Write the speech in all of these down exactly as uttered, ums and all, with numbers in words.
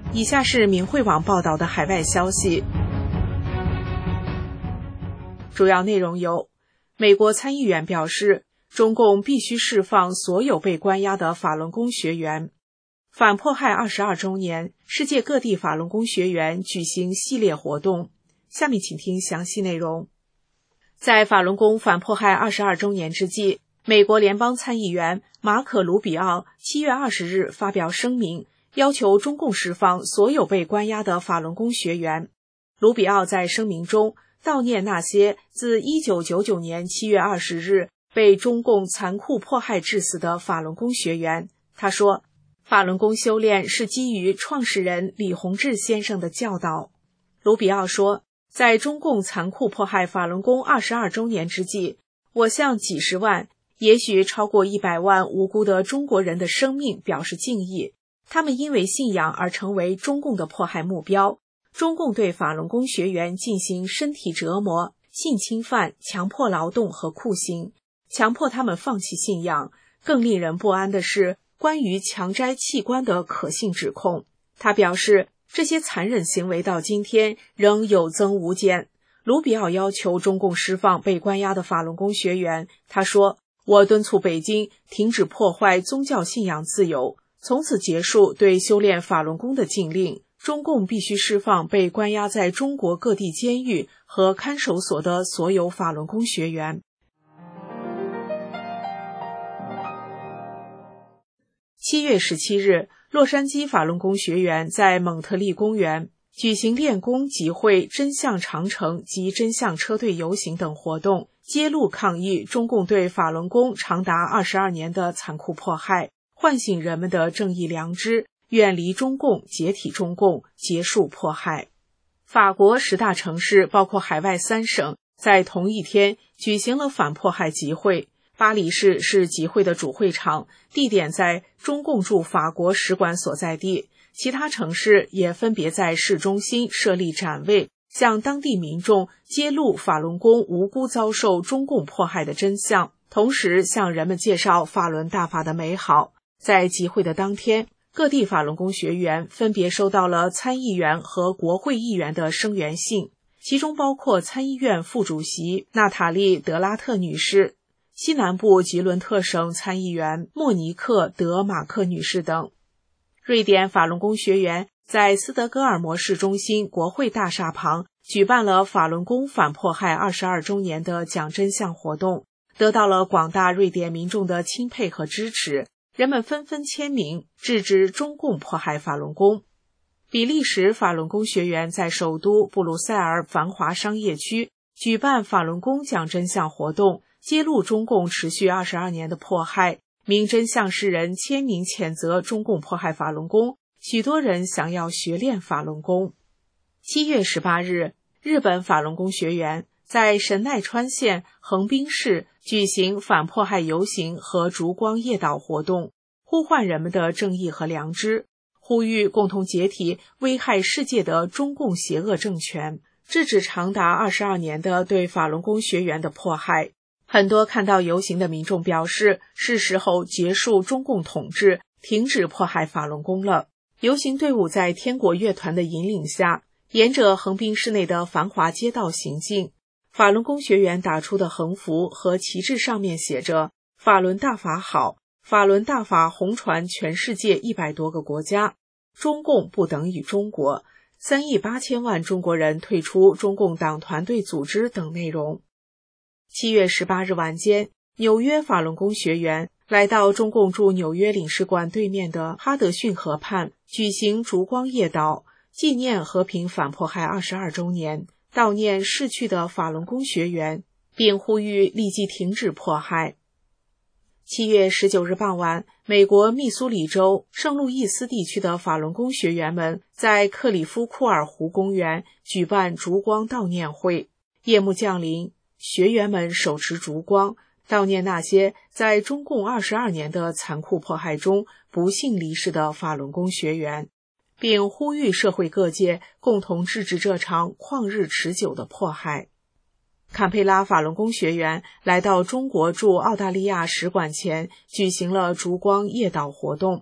以下是明慧网报道的海外消息，主要内容有：美国参议员表示，中共必须释放所有被关押的法轮功学员；反迫害二十二周年，世界各地法轮功学员举行系列活动。下面请听详细内容。在法轮功反迫害二十二周年之际，美国联邦参议员马可·卢比奥七月二十日发表声明，要求中共释放所有被关押的法轮功学员。卢比奥在声明中悼念那些自一九九九年七月二十日被中共残酷迫害致死的法轮功学员。他说，法轮功修炼是基于创始人李洪志先生的教导。卢比奥说，在中共残酷迫害法轮功二十二周年之际，我向几十万，也许超过一百万无辜的中国人的生命表示敬意。他们因为信仰而成为中共的迫害目标。中共对法轮功学员进行身体折磨、性侵犯、强迫劳动和酷刑，强迫他们放弃信仰。更令人不安的是关于强摘器官的可信指控。他表示，这些残忍行为到今天仍有增无减。卢比奥要求中共释放被关押的法轮功学员。他说，我敦促北京停止破坏宗教信仰自由，从此结束对修炼法轮功的禁令。中共必须释放被关押在中国各地监狱和看守所的所有法轮功学员。七月十七日，洛杉矶法轮功学员在蒙特利公园举行练功集会、真相长城及真相车队游行等活动，揭露抗议中共对法轮功长达二十二年的残酷迫害，唤醒人们的正义良知，远离中共，解体中共，结束迫害。法国十大城市包括海外三省，在同一天举行了反迫害集会。巴黎市是集会的主会场，地点在中共驻法国使馆所在地。其他城市也分别在市中心设立展位，向当地民众揭露法轮功无辜遭受中共迫害的真相，同时向人们介绍法轮大法的美好。在集会的当天，各地法轮功学员分别收到了参议员和国会议员的声援信，其中包括参议院副主席娜塔莉·德拉特女士、西南部吉伦特省参议员莫尼克·德马克女士等。瑞典法轮功学员在斯德哥尔摩市中心国会大厦旁举办了法轮功反迫害二十二周年的讲真相活动，得到了广大瑞典民众的钦佩和支持。人们纷纷签名，制止中共迫害法轮功。比利时法轮功学员在首都布鲁塞尔繁华商业区举办法轮功讲真相活动，揭露中共持续二十二年的迫害。名真相诗人签名谴责中共迫害法轮功，许多人想要学练法轮功。七月十八日，日本法轮功学员在神奈川县横滨市举行反迫害游行和烛光夜祷活动，呼唤人们的正义和良知，呼吁共同解体危害世界的中共邪恶政权，制止长达二十二年的对法轮功学员的迫害。很多看到游行的民众表示，是时候结束中共统治，停止迫害法轮功了。游行队伍在天国乐团的引领下，沿着横滨市内的繁华街道行进。法轮功学员打出的横幅和旗帜上面写着“法轮大法好，法轮大法红传全世界一百多个国家，中共不等于中国，三亿八千万中国人退出中共党团队组织”等内容。七月十八日晚间，纽约法轮功学员来到中共驻纽约领事馆对面的哈德逊河畔举行烛光夜祷，纪念和平反迫害二十二周年，悼念逝去的法轮功学员，并呼吁立即停止迫害。七月十九日傍晚，美国密苏里州圣路易斯地区的法轮功学员们在克里夫库尔湖公园举办烛光悼念会。夜幕降临，学员们手持烛光，悼念那些在中共二十二年的残酷迫害中不幸离世的法轮功学员，并呼吁社会各界共同制止这场旷日持久的迫害。坎培拉法轮功学员来到中国驻澳大利亚使馆前举行了烛光夜祷活动。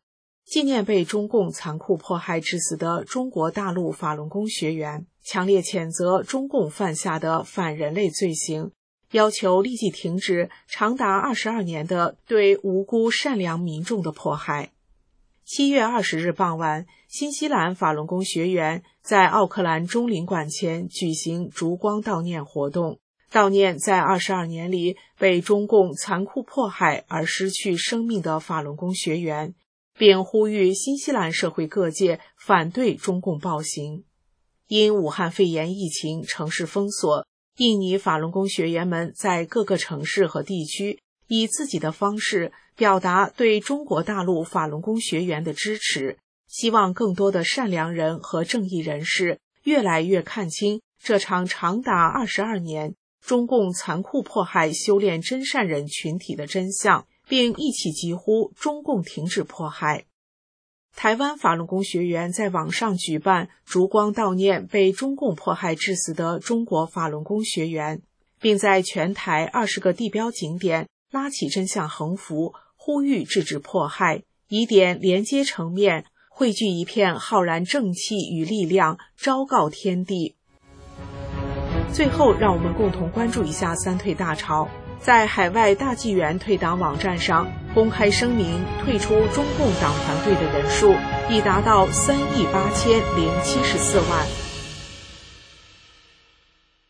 纪念被中共残酷迫害致死的中国大陆法轮功学员，强烈谴责中共犯下的反人类罪行，要求立即停止长达二十二年的对无辜善良民众的迫害。七月二十日傍晚，新西兰法轮功学员在奥克兰中领馆前举行烛光悼念活动，悼念在二十二年里被中共残酷迫害而失去生命的法轮功学员，并呼吁新西兰社会各界反对中共暴行。因武汉肺炎疫情城市封锁，印尼法轮功学员们在各个城市和地区以自己的方式表达对中国大陆法轮功学员的支持，希望更多的善良人和正义人士越来越看清这场长达二十二年中共残酷迫害修炼真善人群体的真相，并一起疾呼中共停止迫害。台湾法轮功学员在网上举办烛光悼念被中共迫害致死的中国法轮功学员，并在全台二十个地标景点拉起真相横幅，呼吁制止迫害，以点连接成面，汇聚一片浩然正气与力量，昭告天地。最后，让我们共同关注一下三退大潮。在海外大纪元退党网站上公开声明退出中共党团队的人数已达到三亿八千零七十四万。